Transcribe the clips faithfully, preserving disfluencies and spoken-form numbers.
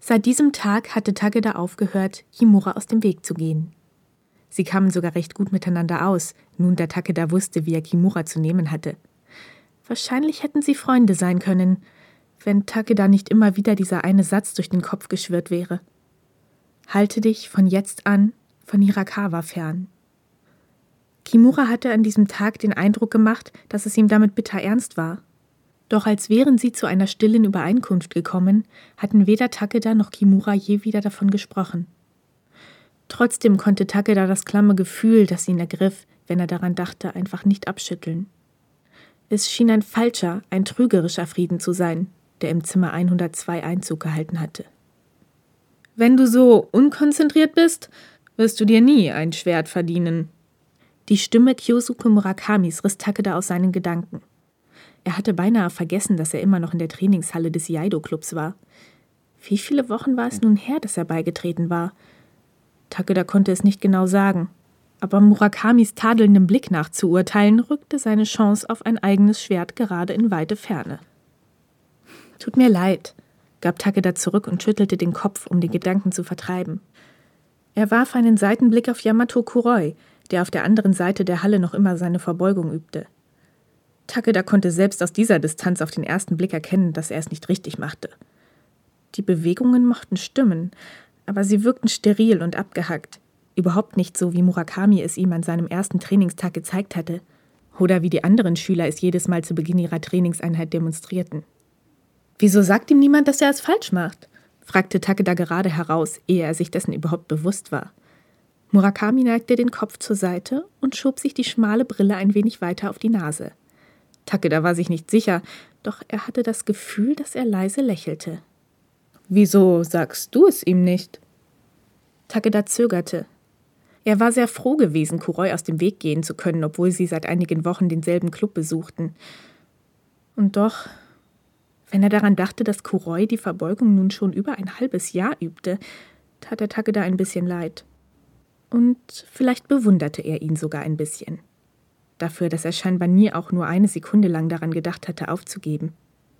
Seit diesem Tag hatte Takeda aufgehört, Kimura aus dem Weg zu gehen. Sie kamen sogar recht gut miteinander aus, nun da Takeda wusste, wie er Kimura zu nehmen hatte. Wahrscheinlich hätten sie Freunde sein können, wenn Takeda nicht immer wieder dieser eine Satz durch den Kopf geschwirrt wäre. Halte dich von jetzt an von Hirakawa fern. Kimura hatte an diesem Tag den Eindruck gemacht, dass es ihm damit bitter ernst war. Doch als wären sie zu einer stillen Übereinkunft gekommen, hatten weder Takeda noch Kimura je wieder davon gesprochen. Trotzdem konnte Takeda das klamme Gefühl, das ihn ergriff, wenn er daran dachte, einfach nicht abschütteln. Es schien ein falscher, ein trügerischer Frieden zu sein, der im Zimmer hundertzwei Einzug gehalten hatte. »Wenn du so unkonzentriert bist, wirst du dir nie ein Schwert verdienen.« Die Stimme Kyosuke Murakamis riss Takeda aus seinen Gedanken. Er hatte beinahe vergessen, dass er immer noch in der Trainingshalle des Iaido-Clubs war. Wie viele Wochen war es nun her, dass er beigetreten war? Takeda konnte es nicht genau sagen, aber Murakamis tadelndem Blick nach zu urteilen, rückte seine Chance auf ein eigenes Schwert gerade in weite Ferne. »Tut mir leid«, gab Takeda zurück und schüttelte den Kopf, um die Gedanken zu vertreiben. Er warf einen Seitenblick auf Yamato Kuroi, der auf der anderen Seite der Halle noch immer seine Verbeugung übte. Takeda konnte selbst aus dieser Distanz auf den ersten Blick erkennen, dass er es nicht richtig machte. Die Bewegungen mochten stimmen, aber sie wirkten steril und abgehackt. Überhaupt nicht so, wie Murakami es ihm an seinem ersten Trainingstag gezeigt hatte. Oder wie die anderen Schüler es jedes Mal zu Beginn ihrer Trainingseinheit demonstrierten. »Wieso sagt ihm niemand, dass er es falsch macht?« fragte Takeda gerade heraus, ehe er sich dessen überhaupt bewusst war. Murakami neigte den Kopf zur Seite und schob sich die schmale Brille ein wenig weiter auf die Nase. Takeda war sich nicht sicher, doch er hatte das Gefühl, dass er leise lächelte. »Wieso sagst du es ihm nicht?« Takeda zögerte. Er war sehr froh gewesen, Kuroi aus dem Weg gehen zu können, obwohl sie seit einigen Wochen denselben Club besuchten. Und doch, wenn er daran dachte, dass Kuroi die Verbeugung nun schon über ein halbes Jahr übte, tat er Takeda ein bisschen leid. Und vielleicht bewunderte er ihn sogar ein bisschen. Dafür, dass er scheinbar nie auch nur eine Sekunde lang daran gedacht hatte, aufzugeben.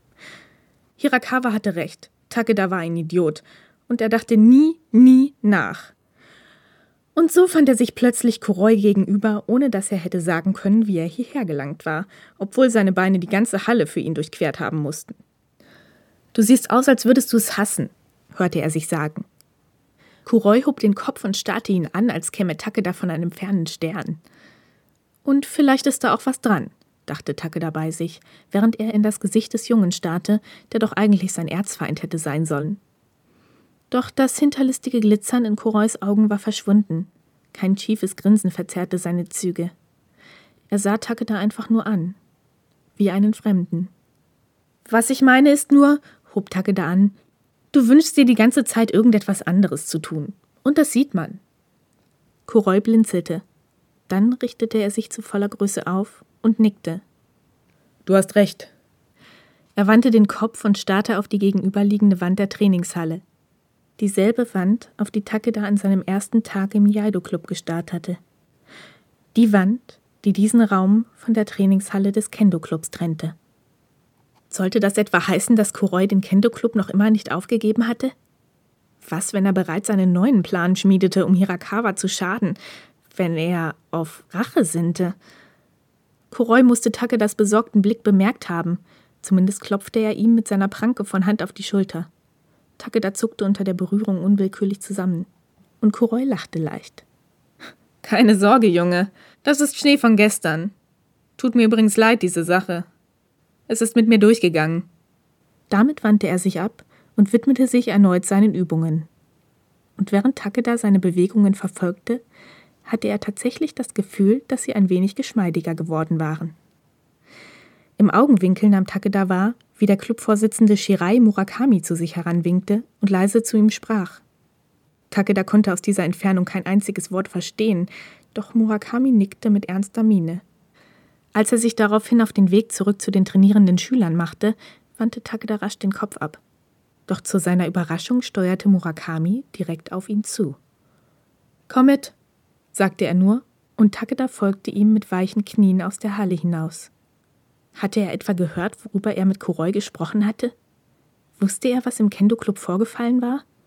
Hirakawa hatte recht, Takeda war ein Idiot und er dachte nie, nie nach. Und so fand er sich plötzlich Kuroi gegenüber, ohne dass er hätte sagen können, wie er hierher gelangt war, obwohl seine Beine die ganze Halle für ihn durchquert haben mussten. »Du siehst aus, als würdest du es hassen«, hörte er sich sagen. Kuroi hob den Kopf und starrte ihn an, als käme Takeda von einem fernen Stern. Und vielleicht ist da auch was dran, dachte Takeda bei sich, während er in das Gesicht des Jungen starrte, der doch eigentlich sein Erzfeind hätte sein sollen. Doch das hinterlistige Glitzern in Kurois Augen war verschwunden. Kein schiefes Grinsen verzerrte seine Züge. Er sah Takeda einfach nur an, wie einen Fremden. »Was ich meine ist nur«, hob Takeda an, »du wünschst dir die ganze Zeit irgendetwas anderes zu tun. Und das sieht man.« Kuroi blinzelte. Dann richtete er sich zu voller Größe auf und nickte. »Du hast recht.« Er wandte den Kopf und starrte auf die gegenüberliegende Wand der Trainingshalle. Dieselbe Wand, auf die Takeda an seinem ersten Tag im Iaido-Club gestarrt hatte. Die Wand, die diesen Raum von der Trainingshalle des Kendo-Clubs trennte. Sollte das etwa heißen, dass Kuroi den Kendo-Club noch immer nicht aufgegeben hatte? Was, wenn er bereits einen neuen Plan schmiedete, um Hirakawa zu schaden, wenn er auf Rache sinnte? Kuroi musste Takedas besorgten Blick bemerkt haben, zumindest klopfte er ihm mit seiner Pranke von Hand auf die Schulter. Takeda zuckte unter der Berührung unwillkürlich zusammen. Und Kuroi lachte leicht. »Keine Sorge, Junge, das ist Schnee von gestern. Tut mir übrigens leid, diese Sache. Es ist mit mir durchgegangen.« Damit wandte er sich ab und widmete sich erneut seinen Übungen. Und während Takeda seine Bewegungen verfolgte, hatte er tatsächlich das Gefühl, dass sie ein wenig geschmeidiger geworden waren. Im Augenwinkel nahm Takeda wahr, wie der Clubvorsitzende Shirai Murakami zu sich heranwinkte und leise zu ihm sprach. Takeda konnte aus dieser Entfernung kein einziges Wort verstehen, doch Murakami nickte mit ernster Miene. Als er sich daraufhin auf den Weg zurück zu den trainierenden Schülern machte, wandte Takeda rasch den Kopf ab. Doch zu seiner Überraschung steuerte Murakami direkt auf ihn zu. »Komm mit«, sagte er nur, und Takeda folgte ihm mit weichen Knien aus der Halle hinaus. Hatte er etwa gehört, worüber er mit Kuroi gesprochen hatte? Wusste er, was im Kendo-Club vorgefallen war?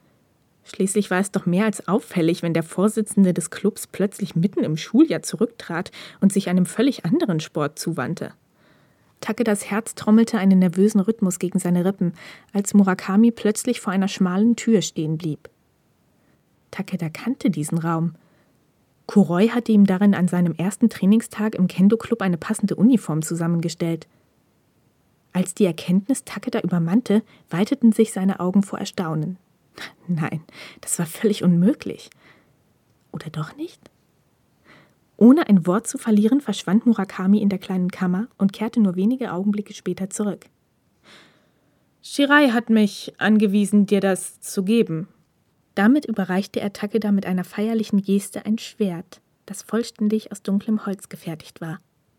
Schließlich war es doch mehr als auffällig, wenn der Vorsitzende des Clubs plötzlich mitten im Schuljahr zurücktrat und sich einem völlig anderen Sport zuwandte. Takedas Herz trommelte einen nervösen Rhythmus gegen seine Rippen, als Murakami plötzlich vor einer schmalen Tür stehen blieb. Takeda kannte diesen Raum. Kuroi hatte ihm darin an seinem ersten Trainingstag im Kendo-Club eine passende Uniform zusammengestellt. Als die Erkenntnis Takeda übermannte, weiteten sich seine Augen vor Erstaunen. Nein, das war völlig unmöglich. Oder doch nicht? Ohne ein Wort zu verlieren, verschwand Murakami in der kleinen Kammer und kehrte nur wenige Augenblicke später zurück. Shirai hat mich angewiesen, dir das zu geben. Damit überreichte er Takeda mit einer feierlichen Geste ein Schwert, das vollständig aus dunklem Holz gefertigt war.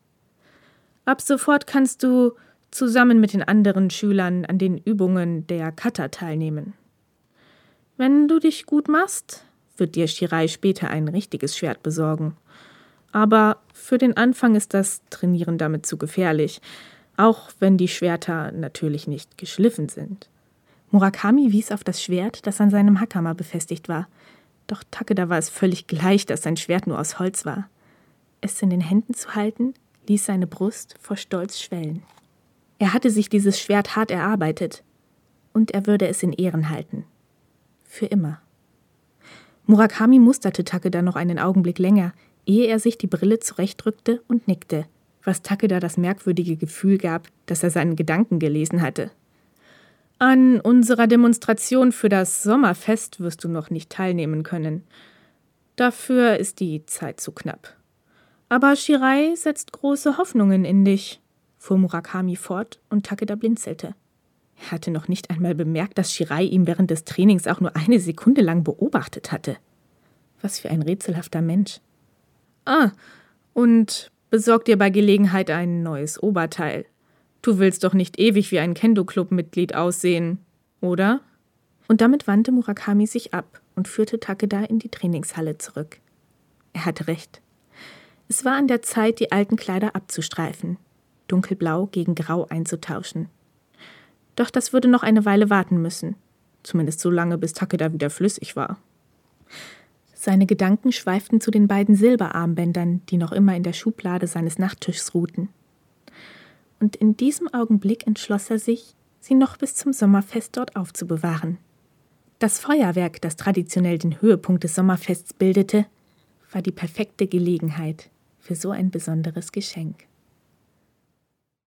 Ab sofort kannst du zusammen mit den anderen Schülern an den Übungen der Kata teilnehmen. Wenn du dich gut machst, wird dir Shirai später ein richtiges Schwert besorgen. Aber für den Anfang ist das Trainieren damit zu gefährlich, auch wenn die Schwerter natürlich nicht geschliffen sind. Murakami wies auf das Schwert, das an seinem Hakama befestigt war. Doch Takeda war es völlig gleich, dass sein Schwert nur aus Holz war. Es in den Händen zu halten, ließ seine Brust vor Stolz schwellen. Er hatte sich dieses Schwert hart erarbeitet. Und er würde es in Ehren halten. Für immer. Murakami musterte Takeda noch einen Augenblick länger, ehe er sich die Brille zurechtdrückte und nickte, was Takeda das merkwürdige Gefühl gab, dass er seinen Gedanken gelesen hatte. An unserer Demonstration für das Sommerfest wirst du noch nicht teilnehmen können. Dafür ist die Zeit zu knapp. Aber Shirai setzt große Hoffnungen in dich, fuhr Murakami fort und Takeda blinzelte. Er hatte noch nicht einmal bemerkt, dass Shirai ihn während des Trainings auch nur eine Sekunde lang beobachtet hatte. Was für ein rätselhafter Mensch. Ah, und besorg dir bei Gelegenheit ein neues Oberteil. Du willst doch nicht ewig wie ein Kendo-Club-Mitglied aussehen, oder? Und damit wandte Murakami sich ab und führte Takeda in die Trainingshalle zurück. Er hatte recht. Es war an der Zeit, die alten Kleider abzustreifen, dunkelblau gegen grau einzutauschen. Doch das würde noch eine Weile warten müssen, zumindest so lange, bis Takeda wieder flüssig war. Seine Gedanken schweiften zu den beiden Silberarmbändern, die noch immer in der Schublade seines Nachttischs ruhten. Und in diesem Augenblick entschloss er sich, sie noch bis zum Sommerfest dort aufzubewahren. Das Feuerwerk, das traditionell den Höhepunkt des Sommerfests bildete, war die perfekte Gelegenheit für so ein besonderes Geschenk.